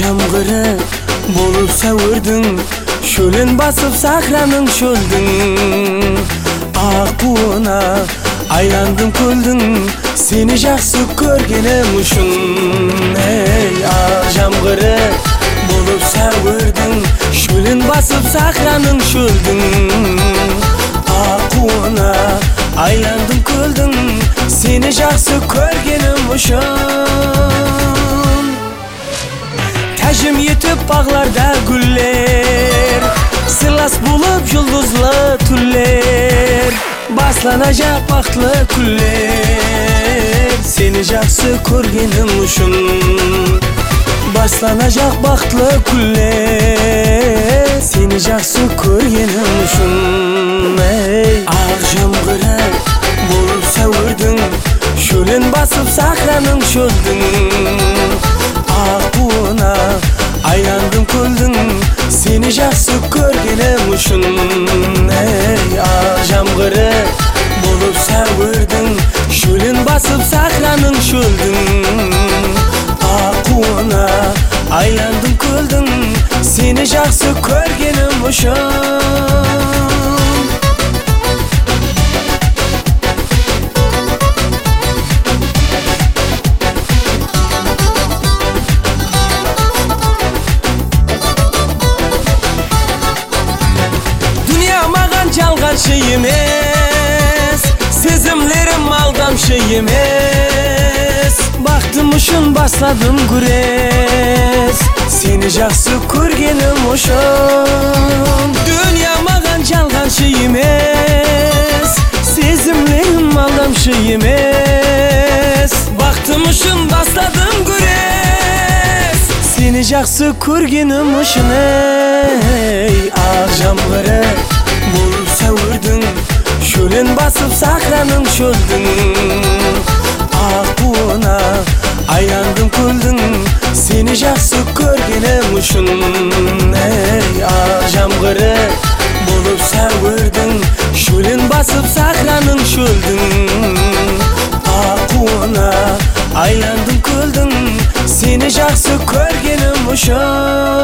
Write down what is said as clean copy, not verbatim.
жамгыры болуп сәуірдің, шөлін басып сахраның шөлдің. Ақ буына айландым көлдің, сені жақсы көргенім үшін. Ақ жамгыры болуп сәуірдің, шөлін басып сахраның шөлдің. Ақ буына айландым көлдің, сені жақсы көргенім үшін. Тәжім етіп бағларда гүллер, сырлас болып жұлдызлы түллер, басланажақ бақытлы күллер, сені жақсы көргенім үшін. Басланажақ бақытлы күллер, сені жақсы көргенім үшін. Ақ жамгыры болып сәуірдің, шөлін басып сахраның шөлдің. Ақ буына айландым көлдің, сені жақсы көргенім үшін. Ақ жамгыры болып сәуірдің, шөлін басып сахраның шөлдің. Ақ буына айландым көлдің, сені жақсы көргенім үшін. Жалғаншы емес, сезімлерім алдамшы емес, бақтым үшін басладым күрес, сені жақсы көргенім үшін. Дүния маған жалғаншы емес, сезімлерім алдамшы емес, бақтым үшін басладым күрес, сені жақсы көргенім үшін. Ақ жамгыры болып сәуірдің, шөлін басып сахраның шөлдің. Ақ буына айландым көлдің, сені жақсы көргенім үшін. Ақ жамгыры болып сәуірдің, шөлін басып сахраның шөлдің. Ақ буына айландым көлдің, сені жақсы көргенім үшін.